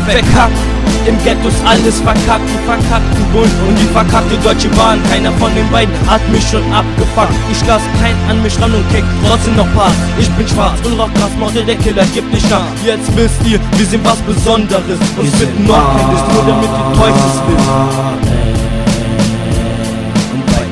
verkackt. Im Ghetto ist alles verkackt, die verkackten Bullen und die verkackte Deutsche Bahn. Keiner von den beiden hat mich schon abgefuckt. Ich lass keinen an mich ran und krieg trotzdem noch Pass. Ich bin schwarz und rauch Gras, Morde, der Killer gibt nicht nach. Jetzt wisst ihr, wir sind was Besonderes. Uns wird noch kein Diss, nur damit ihr Teufels wisst. Und bei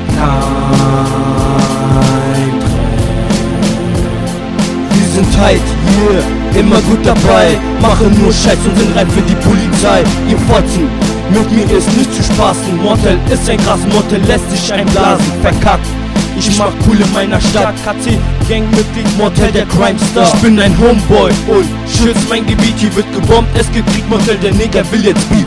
wir sind tight, yeah, immer gut dabei. Machen nur Scheiß und sind reif für die Polizei. Ihr Fotzen, mit mir ist nicht zu spaßen. Mortel ist ein Gras, Mortel lässt sich einblasen. Verkackt, ich mach cool in meiner Stadt. KC, Gangmitglied, Mortel, der Crimestar. Ich bin ein Homeboy und schütz mein Gebiet. Hier wird gebombt, es gibt Krieg, Mortel, der Neger will jetzt Beef.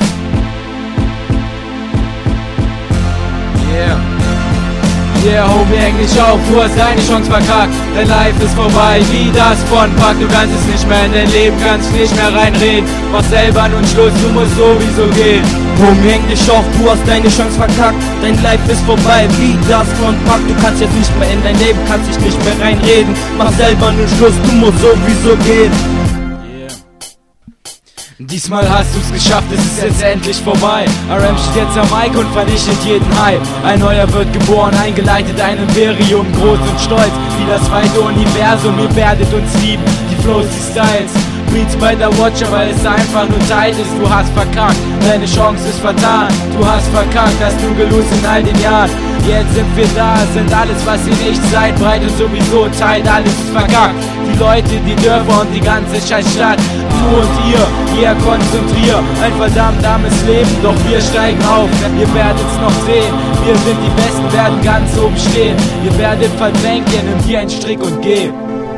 Yeah, Homie, häng dich auf, du hast deine Chance verkackt. Dein Life ist vorbei, wie das von Pack. Du kannst es nicht mehr in dein Leben, kannst nicht mehr reinreden. Mach selber nun Schluss, du musst sowieso gehen. Homie, häng dich auf, du hast deine Chance verkackt. Dein Life ist vorbei, wie das von Pack. Du kannst jetzt nicht mehr in dein Leben, kannst dich nicht mehr reinreden. Mach selber nun Schluss, du musst sowieso gehen. Diesmal hast du's geschafft, es ist jetzt endlich vorbei. RM steht jetzt am Mic und vernichtet jeden Hype. Ein neuer wird geboren, eingeleitet ein Imperium, groß und stolz wie das weite Universum. Ihr werdet uns lieben, die Flows, die Styles, Beats bei der Watcher, weil es einfach nur tight ist. Du hast verkackt, deine Chance ist vertan. Du hast verkackt, hast du gelost in all den Jahren. Jetzt sind wir da, sind alles was ihr nicht seid. Breit und sowieso tight, alles ist verkackt. Die Leute, die Dörfer und die ganze Scheißstadt. Du und ihr konzentriert. Ein verdammt armes Leben, doch wir steigen auf. Ihr werdet's noch sehen, wir sind die Besten, werden ganz oben stehen. Ihr werdet verdrängt, ihr nehmt hier einen Strick und geht.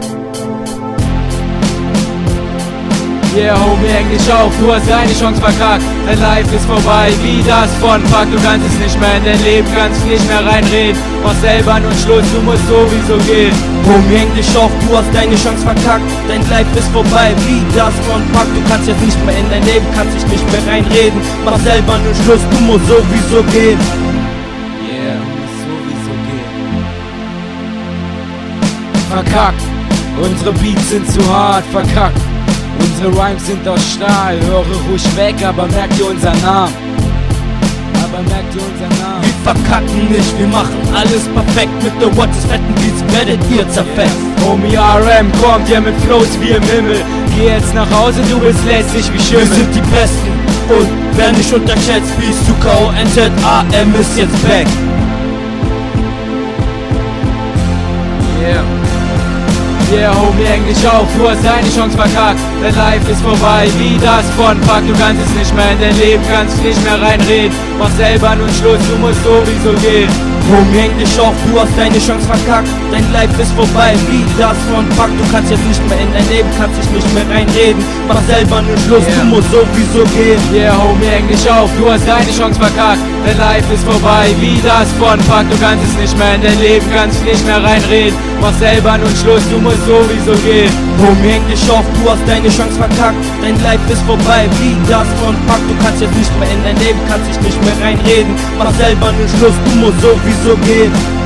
Yeah, Homie, häng dich auf, du hast deine Chance verkackt. Dein Life ist vorbei, wie das von Pack. Du kannst es nicht mehr in dein Leben, kannst nicht mehr reinreden. Mach selber nun Schluss, du musst sowieso gehen. Homie, häng dich auf, du hast deine Chance verkackt. Dein Life ist vorbei, wie das von Pack. Du kannst jetzt nicht mehr in dein Leben, kannst dich nicht mehr reinreden. Mach selber nun Schluss, du musst sowieso gehen. Yeah, du musst sowieso gehen. Verkackt, unsere Beats sind zu hart, verkackt. Unsere Rhymes sind aus Stahl, höre ruhig weg, aber merkt ihr unseren Namen. Wir verkacken nicht, wir machen alles perfekt. Mit The Watchers fetten Beats werdet ihr zerfetzt. Homie, RM kommt ja mit Flows wie im Himmel. Geh jetzt nach Hause, du bist lässig wie Schimmel. Wir sind die Besten und wer nicht unterschätzt, Beats zu KONZ, AM ist jetzt back. Yeah, Homie, häng dich auf, du hast deine Chance verkackt. Dein Life ist vorbei, wie das von Pack. Du kannst es nicht mehr in dein Leben, kannst nicht mehr reinreden. Mach selber nun Schluss, du musst sowieso gehen. Homie, häng dich auf, du hast deine Chance verkackt. Dein Life ist vorbei, wie das von Pack. Du kannst jetzt nicht mehr in dein Leben, kannst dich nicht mehr reinreden. Mach selber nun Schluss, du musst sowieso gehen. Yeah, Homie, häng dich auf, du hast deine Chance verkackt. Dein Life ist vorbei, wie das von Pack. Du kannst es nicht mehr in dein Leben, kannst nicht mehr reinreden. Mach selber nun Schluss, du musst sowieso gehen. Homie, häng dich auf, du hast deine Chance verkackt. Dein Life ist vorbei, wie das von Pack. Du kannst jetzt nicht mehr in dein Leben, kannst dich nicht mehr reinreden. Mach selber nun Schluss, du musst sowieso gehen.